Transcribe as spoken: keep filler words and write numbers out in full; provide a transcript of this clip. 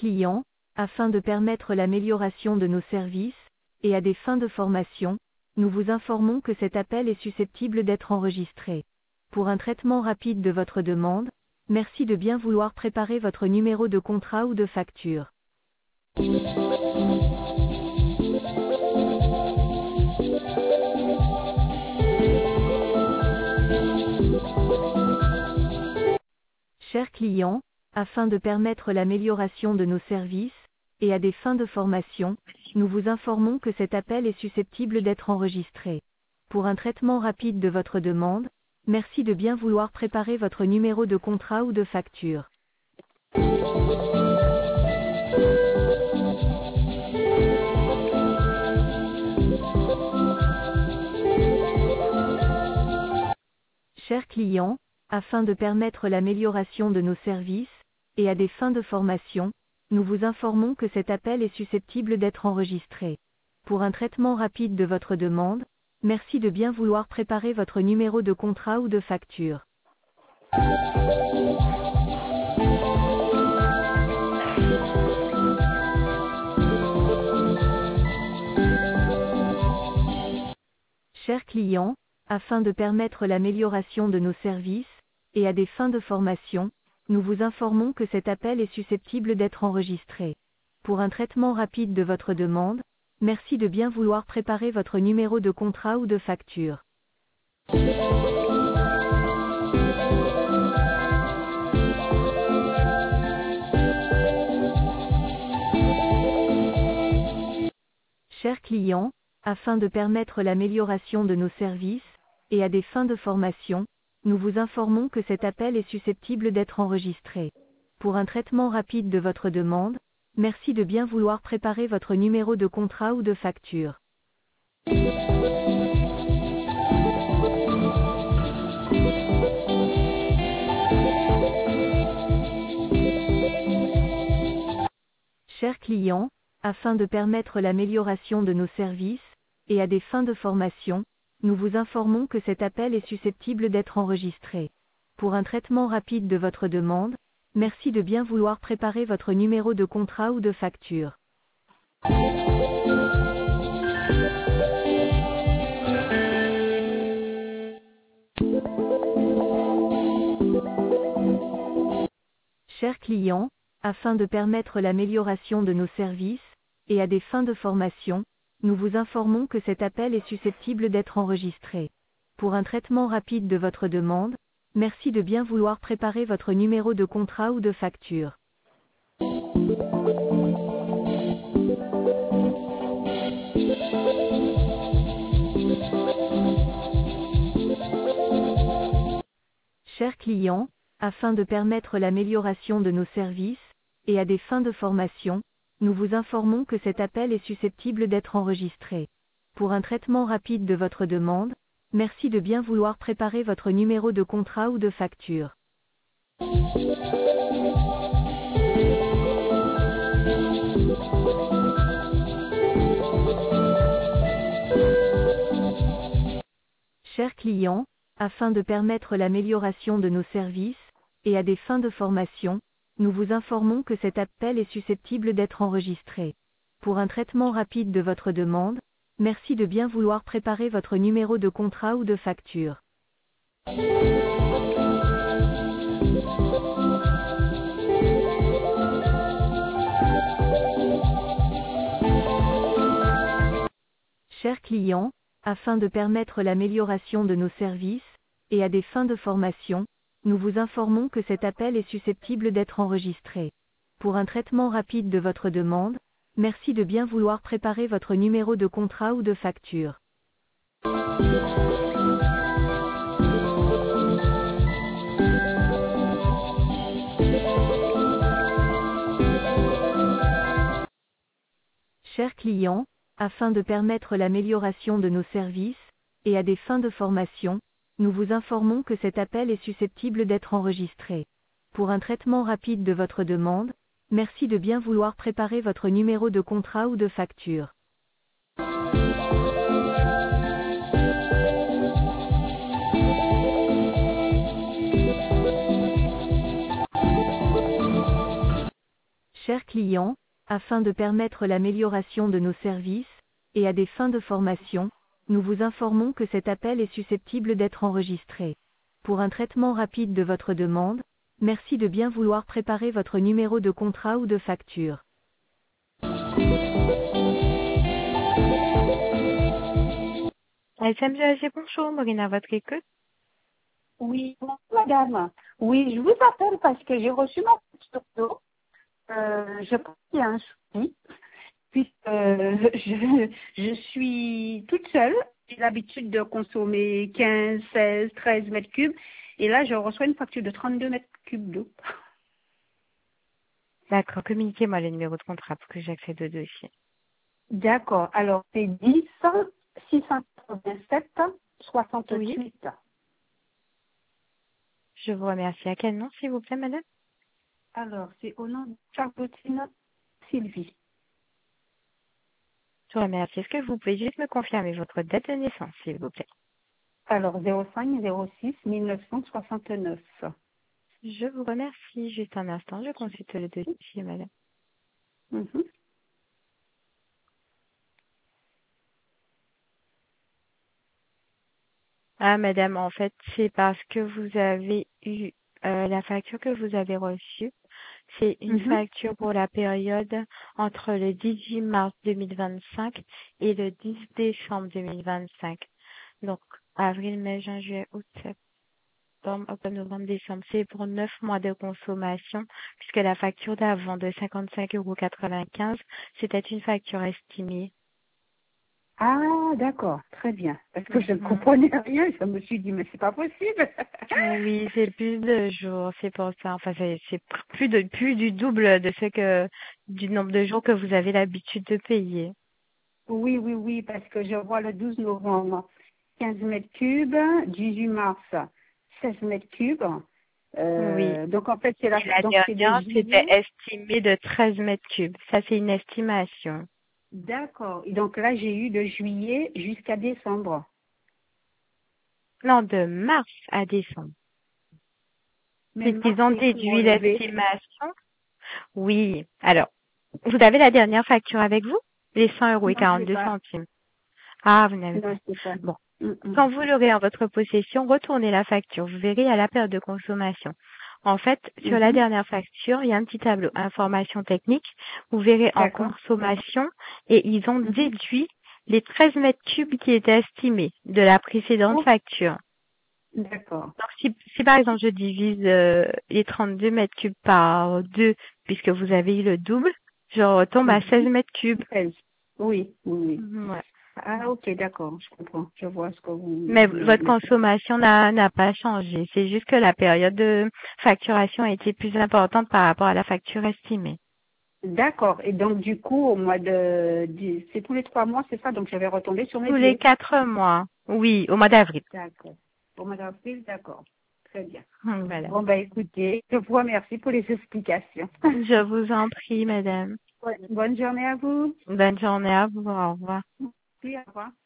client, afin de permettre l'amélioration de nos services, et à des fins de formation, nous vous informons que cet appel est susceptible d'être enregistré. Pour un traitement rapide de votre demande, merci de bien vouloir préparer votre numéro de contrat ou de facture. Chers clients, afin de permettre l'amélioration de nos services, et à des fins de formation, nous vous informons que cet appel est susceptible d'être enregistré. Pour un traitement rapide de votre demande, merci de bien vouloir préparer votre numéro de contrat ou de facture. Chers clients, afin de permettre l'amélioration de nos services, et à des fins de formation, nous vous informons que cet appel est susceptible d'être enregistré. Pour un traitement rapide de votre demande, merci de bien vouloir préparer votre numéro de contrat ou de facture. Chers clients, afin de permettre l'amélioration de nos services, et à des fins de formation, nous vous informons que cet appel est susceptible d'être enregistré. Pour un traitement rapide de votre demande, merci de bien vouloir préparer votre numéro de contrat ou de facture. Chers clients, afin de permettre l'amélioration de nos services, et à des fins de formation, nous vous informons que cet appel est susceptible d'être enregistré. Pour un traitement rapide de votre demande, merci de bien vouloir préparer votre numéro de contrat ou de facture. Chers clients, afin de permettre l'amélioration de nos services, et à des fins de formation, nous vous informons que cet appel est susceptible d'être enregistré. Pour un traitement rapide de votre demande, merci de bien vouloir préparer votre numéro de contrat ou de facture. Chers clients, afin de permettre l'amélioration de nos services, et à des fins de formation, nous vous informons que cet appel est susceptible d'être enregistré. Pour un traitement rapide de votre demande, merci de bien vouloir préparer votre numéro de contrat ou de facture. Chers clients, afin de permettre l'amélioration de nos services, et à des fins de formation, nous vous informons que cet appel est susceptible d'être enregistré. Pour un traitement rapide de votre demande, merci de bien vouloir préparer votre numéro de contrat ou de facture. Chers clients, afin de permettre l'amélioration de nos services, et à des fins de formation, nous vous informons que cet appel est susceptible d'être enregistré. Pour un traitement rapide de votre demande, merci de bien vouloir préparer votre numéro de contrat ou de facture. Chers clients, afin de permettre l'amélioration de nos services, et à des fins de formation, nous vous informons que cet appel est susceptible d'être enregistré. Pour un traitement rapide de votre demande, merci de bien vouloir préparer votre numéro de contrat ou de facture. Chers clients, afin de permettre l'amélioration de nos services, et à des fins de formation, nous vous informons que cet appel est susceptible d'être enregistré. Pour un traitement rapide de votre demande, merci de bien vouloir préparer votre numéro de contrat ou de facture. Chers clients, afin de permettre l'amélioration de nos services, et à des fins de formation, nous vous informons que cet appel est susceptible d'être enregistré. Pour un traitement rapide de votre demande, merci de bien vouloir préparer votre numéro de contrat ou de facture. S M G A G, bonjour, Maureen à votre écoute. Oui, bonjour, madame. Oui, je vous appelle parce que j'ai reçu ma facture d'eau. Euh, je pense qu'il y a un souci, puisque euh, je, je suis toute seule. J'ai l'habitude de consommer quinze, seize, treize mètres cubes. Et là, je reçois une facture de trente-deux mètres cubes d'eau. D'accord, communiquez-moi le numéro de contrat pour que j'accède au dossier. D'accord. Alors, c'est dix, six cent quatre-vingt-sept, soixante-huit. Oui. Je vous remercie. À quel nom, s'il vous plaît, madame? Alors, c'est au nom de Charlottine Sylvie. Je vous remercie. Est-ce que vous pouvez juste me confirmer votre date de naissance, s'il vous plaît? Alors, zéro cinq zéro six mille neuf cent soixante-neuf. Je vous remercie. Juste un instant, je consulte le dossier, madame. Mhm. Ah, madame, en fait, c'est parce que vous avez eu euh, la facture que vous avez reçue. C'est une Mhm. facture pour la période entre le dix-huit mars deux mille vingt-cinq et le dix décembre deux mille vingt-cinq. Donc, avril, mai, juin, juillet, août, septembre, octobre, novembre, décembre. C'est pour neuf mois de consommation, puisque la facture d'avant de cinquante-cinq euros quatre-vingt-quinze, c'était une facture estimée. Ah, d'accord, très bien. Parce que je ne Mhm. comprenais rien, je me suis dit, mais c'est pas possible. Oui, c'est plus de jours, c'est pour ça. Enfin, c'est c'est plus de plus du double de ce que du nombre de jours que vous avez l'habitude de payer. Oui, oui, oui, parce que je vois le douze novembre, quinze mètres cubes, dix-huit mars, seize mètres cubes. Oui. Euh, donc en fait, c'est la, Et la donc c'est de dernière, c'était juillet. estimé de treize mètres cubes. Ça, c'est une estimation. D'accord. Et donc là, j'ai eu de juillet jusqu'à décembre. Non, de mars à décembre. Mais mars, Puisqu'ils ont c'est écrit déduit relevé. l'estimation. Oui. Alors, vous avez la dernière facture avec vous? Les cent euros et Non, je l'ai quarante-deux pas. centimes. Ah, vous n'avez Non, pas. je l'ai pas. Bon. Mm, mm. Quand vous l'aurez en votre possession, retournez la facture. Vous verrez à la période de consommation. En fait, sur la Mhm. dernière facture, il y a un petit tableau information technique. Vous verrez en D'accord. consommation et ils ont Mhm. déduit les treize mètres cubes qui étaient estimés de la précédente Oh, facture. d'accord. Donc, si, si par exemple je divise euh, les trente-deux mètres cubes par deux, puisque vous avez eu le double, je retombe à seize Mhm. mètres cubes. treize. Oui, oui, oui. Ouais. Ah, ok, d'accord, je comprends. Je vois ce que vous me Mais dites votre maintenant. consommation n'a n'a pas changé. C'est juste que la période de facturation a été plus importante par rapport à la facture estimée. D'accord. Et donc, du coup, au mois de... du- c'est tous les trois mois, c'est ça? Donc, je vais retomber sur mes Tous les pieds. quatre mois. Oui, au mois d'avril. D'accord. Au mois d'avril, d'accord. Très bien. Voilà. Bon, ben, écoutez, je vous remercie pour les explications. Je vous en prie, madame. Ouais. Bonne journée à vous. Bonne journée à vous. Au revoir. Oui, au revoir.